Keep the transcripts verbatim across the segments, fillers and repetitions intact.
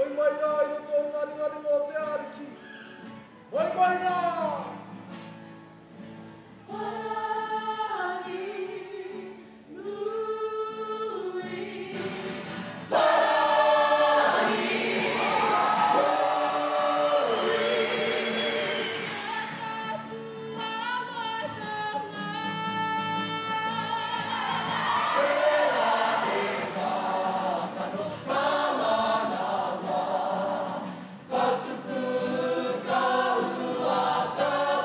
いまいら色となるなるの手歩きバイバイな 「かつぷかうわか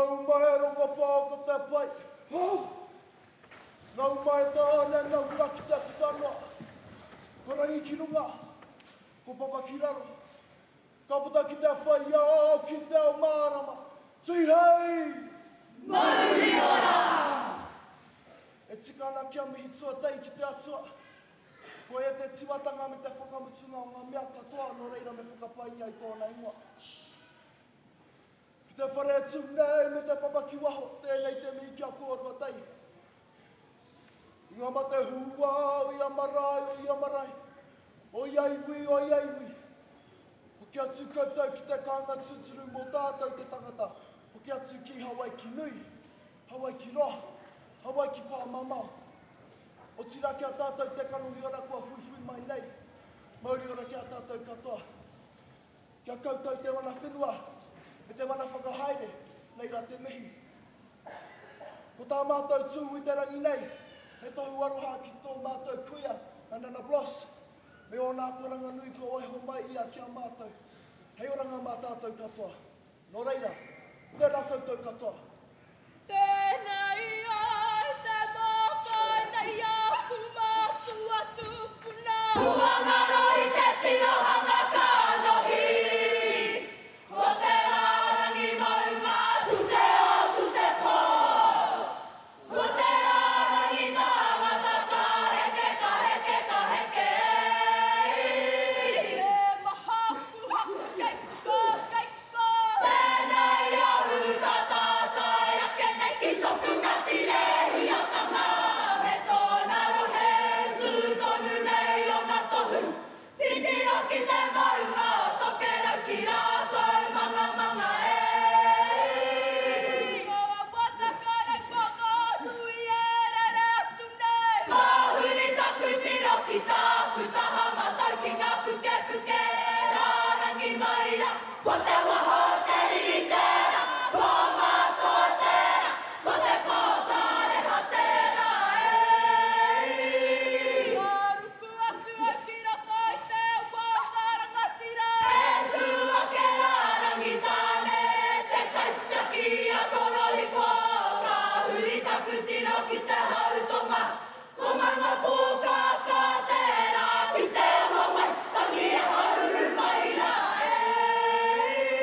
Ngau mai rongo pōko te pai. Ngau mai tāne ngau raki te kutanoa. Ko rangi ki runga. Ko papa ki raro. Ka puta ki te whai ao ki te o mārama. Tui hei! Mauri ora! E tika ana kia mihi tua tei ki te atua. Ko e te tiwatanga me te whakamutunga o ngā mea katoa no reira me whakapainga i tōna ingoa. Ki te whare atu nei me te papa ki waho, tēnei te mihi kia kōrua tei. I ngā mate hua o ia marai o ia marai. O iaiwi o iaiwi. Ko kia atu koutou ki te kānga tūturu mō tātou te tangata. Ko kia atu ki Hawaii ki nui, Hawaii ki roa, Hawaii ki pā mamau. O tira kia tātou te karuhi ora kua hui hui mai nei. Mauri ora kia tātou katoa. Kia koutou te wana whenua, e te wana whakahaere, nei ra te mihi. Ko tā mātou tū i te rangi nei, he tohu aroha ki tō mātou kuia, anana blos. Me o nā koranga nui ko oeho mai ia kia mātou. Hei oranga mā tātou katoa. Nō reira, tēnā koutou katoa. Tēnei ai te mōko nei aku mātu atu puna. Puangaro i te tirohanga ka nohi. Ko te rārangi maunga tu te o tu te pō. Ko te rārangi tāngata ka heke ka heke ka heke. E maha kuha keiko keiko. Tēnei au ka tātai ake nei ki toku ngati rehi o tanga. Me tōna rohe sūtonu nei o ngā tohu. Titiro ki te maunga toke rau ki rātou manga manga e. Koa watakare kongo nui e rere atu nei. Ka huri taku tiro ki tāku taha matau ki ngā puke puke. Rārangi maira, ko te waho te ritera. Ko mātua tera, ko te pōtare hatera e. Ka ruku atu au ki roto i te wāngaranga tira. E tua ke rārangi tāne, te kaitaki a kororipo. Ka huri taku tiro ki te hautonga. Ko maunga pōka ka tērā ki te wawai, tangi e haruru maira e.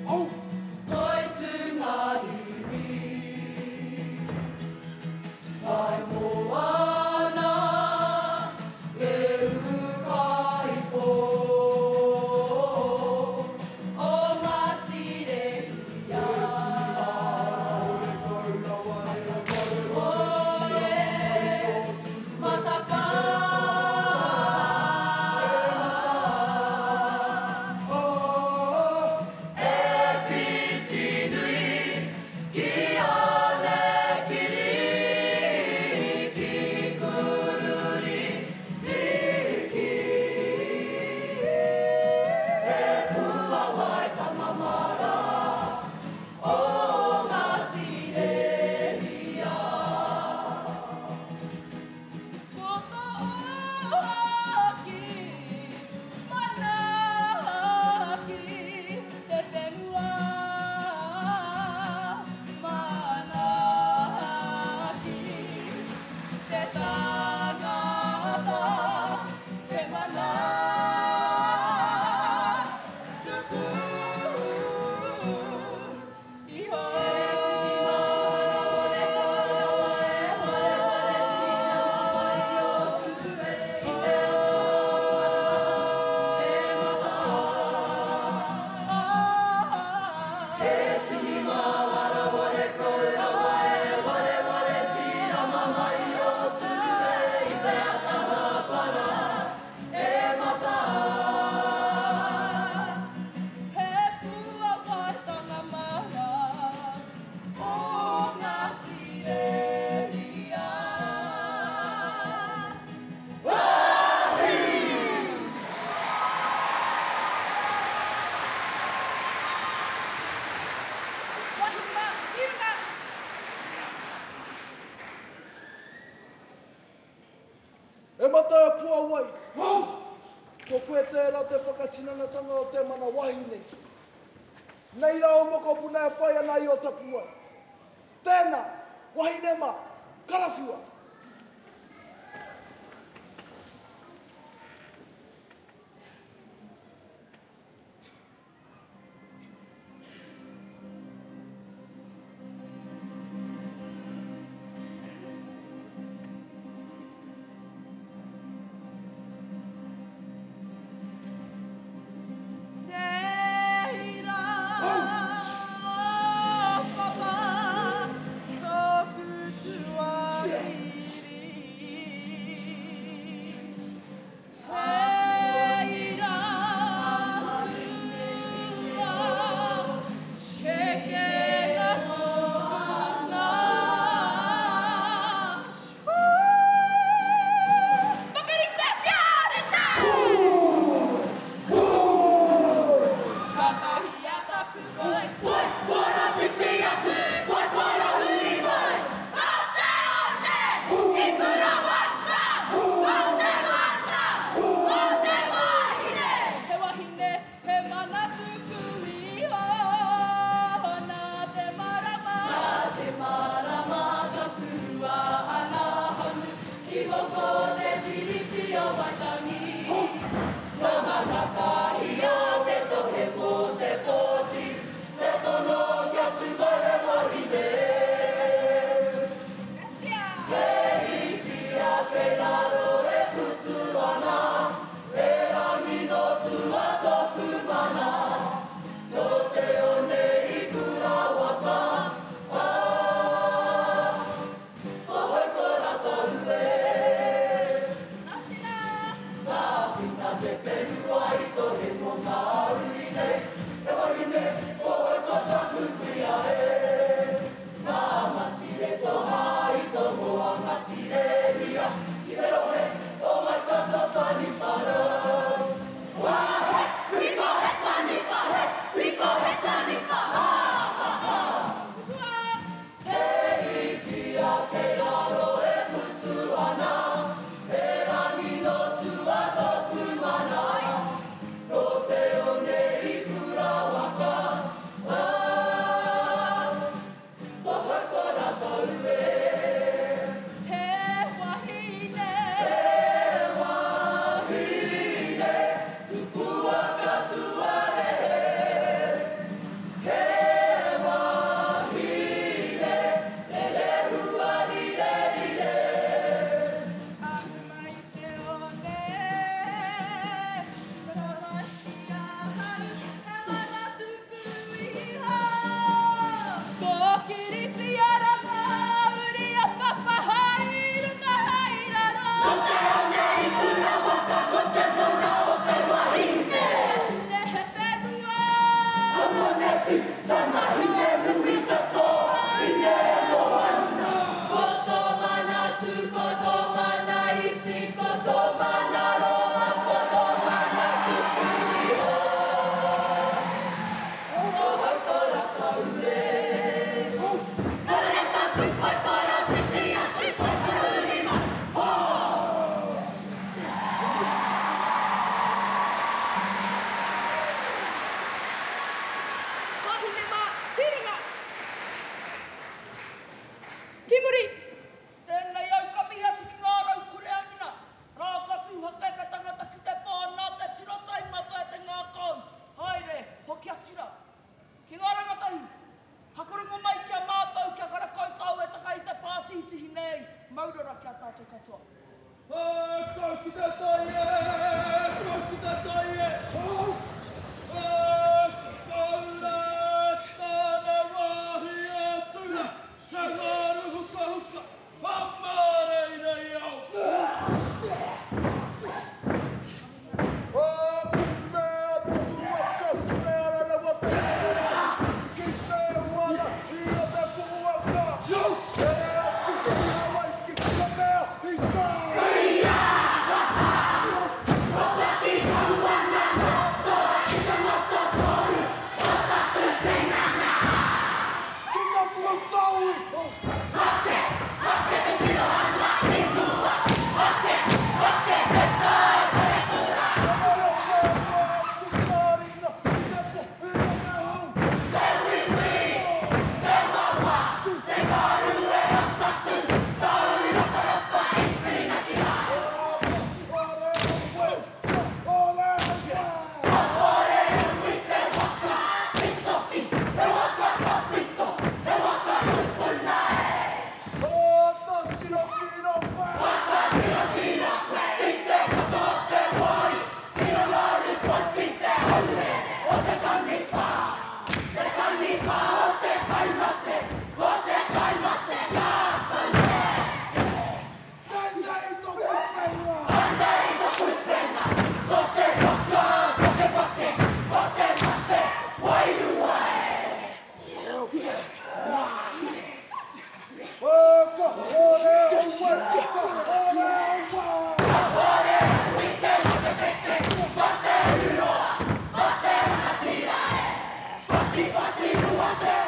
Au! Koitsunga Ai moana e ukaipo o ngā tirehia oe mataka e whiti nui ki ane kiri ki kururi hiki e kua wai kamamara o ngā tirehia Koto oaki manaki te whenua manaki te tangata te mana tuku iho E mata e pua wai. Hau! Ko koe tērā te whakatinanatanga o te mana wahine. Nei rau moko puna e whai ana i o tapua. Tēnā, wahine ma, karawhiua. Teira, papa, toku tuai. Kimuri! Tēnei au kamihatiki ngā rau kureangina. Rā katu hake ka tangata ki te pāna te tira taimata e te ngā kau. Haere, hoki atira. Ki ngā rangatahi, hakarunga mai kia mātou kia kara kautau e taka i te pātitihi nei. Maurara kia tātou katoa. Ah, kau ki te tai e! Kau ki te tai e! Ah, kaula tāna wahi atu! Sa ngāru huka huka! Pamare nei au! O, kumea tuku waka, te arara te hera, ki te wana, i o te puaka. E atu ki hawaiski, ka mea i ka! Ki ka putaui! Fati, fati, fati,